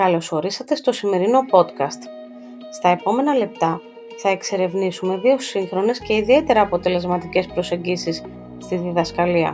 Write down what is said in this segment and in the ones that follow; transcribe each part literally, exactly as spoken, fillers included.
Καλώς ορίσατε στο σημερινό podcast. Στα επόμενα λεπτά θα εξερευνήσουμε δύο σύγχρονες και ιδιαίτερα αποτελεσματικές προσεγγίσεις στη διδασκαλία.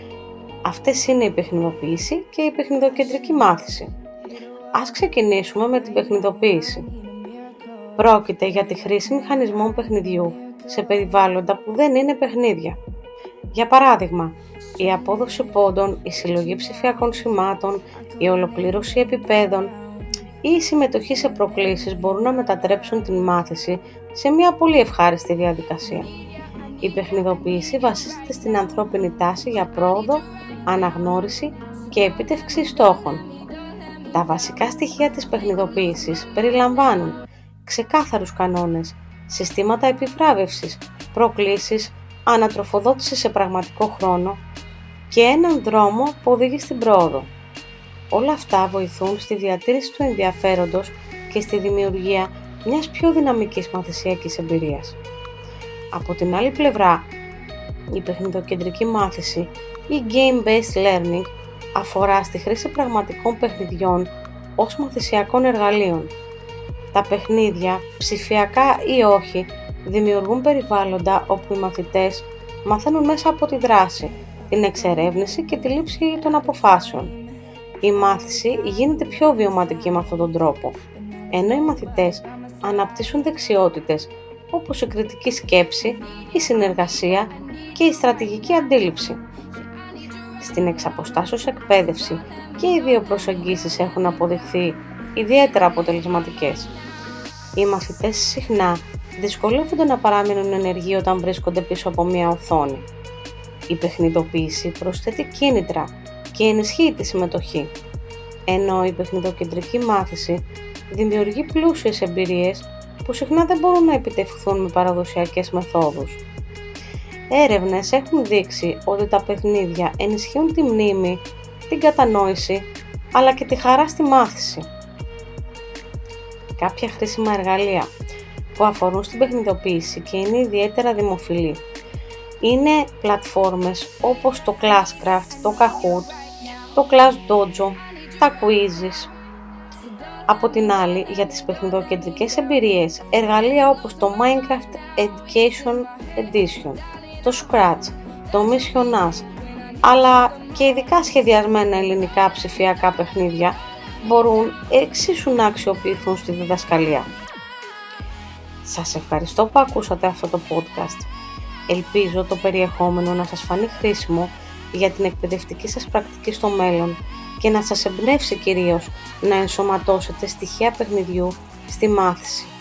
Αυτές είναι η παιχνιδοποίηση και η παιχνιδοκεντρική μάθηση. Ας ξεκινήσουμε με την παιχνιδοποίηση. Πρόκειται για τη χρήση μηχανισμών παιχνιδιού σε περιβάλλοντα που δεν είναι παιχνίδια. Για παράδειγμα, η απόδοση πόντων, η συλλογή ψηφιακών σημάτων, η ολοκλήρωση επιπέδων ή η συμμετοχή σε προκλήσεις μπορούν να μετατρέψουν την μάθηση σε μια πολύ ευχάριστη διαδικασία. Η παιχνιδοποίηση βασίζεται στην ανθρώπινη τάση για πρόοδο, αναγνώριση και επίτευξη στόχων. Τα βασικά στοιχεία της παιχνιδοποίησης περιλαμβάνουν ξεκάθαρους κανόνες, συστήματα επιβράβευσης, προκλήσεις, ανατροφοδότηση σε πραγματικό χρόνο και έναν δρόμο που οδηγεί στην πρόοδο. Όλα αυτά βοηθούν στη διατήρηση του ενδιαφέροντος και στη δημιουργία μιας πιο δυναμικής μαθησιακής εμπειρίας. Από την άλλη πλευρά, η παιχνιδοκεντρική μάθηση ή game-based learning αφορά στη χρήση πραγματικών παιχνιδιών ως μαθησιακών εργαλείων. Τα παιχνίδια, ψηφιακά ή όχι, δημιουργούν περιβάλλοντα όπου οι μαθητές μαθαίνουν μέσα από τη δράση, την εξερεύνηση και τη λήψη των αποφάσεων. Η μάθηση γίνεται πιο βιωματική με αυτόν τον τρόπο, ενώ οι μαθητές αναπτύσσουν δεξιότητες όπως η κριτική σκέψη, η συνεργασία και η στρατηγική αντίληψη. Στην εξαποστάσεως εκπαίδευση και οι δύο προσεγγίσεις έχουν αποδειχθεί ιδιαίτερα αποτελεσματικές. Οι μαθητές συχνά δυσκολεύονται να παραμείνουν ενεργοί όταν βρίσκονται πίσω από μια οθόνη. Η παιχνιδοποίηση προσθέτει κίνητρα και ενισχύει τη συμμετοχή, ενώ η παιχνιδοκεντρική μάθηση δημιουργεί πλούσιες εμπειρίες που συχνά δεν μπορούν να επιτευχθούν με παραδοσιακές μεθόδους. Έρευνες έχουν δείξει ότι τα παιχνίδια ενισχύουν τη μνήμη, την κατανόηση, αλλά και τη χαρά στη μάθηση. Κάποια χρήσιμα εργαλεία που αφορούν στην παιχνιδοποίηση και είναι ιδιαίτερα δημοφιλή είναι πλατφόρμες όπως το Classcraft, το Kahoot, το Class Dojo, τα Quizzes. Από την άλλη, για τις παιχνιδοκεντρικές εμπειρίες, εργαλεία όπως το Minecraft Education Edition, το Scratch, το Missionaire, αλλά και ειδικά σχεδιασμένα ελληνικά ψηφιακά παιχνίδια μπορούν εξίσου να αξιοποιηθούν στη διδασκαλία. Σας ευχαριστώ που ακούσατε αυτό το podcast. Ελπίζω το περιεχόμενο να σας φανεί χρήσιμο για την εκπαιδευτική σας πρακτική στο μέλλον και να σας εμπνεύσει κυρίως να ενσωματώσετε στοιχεία παιχνιδιού στη μάθηση.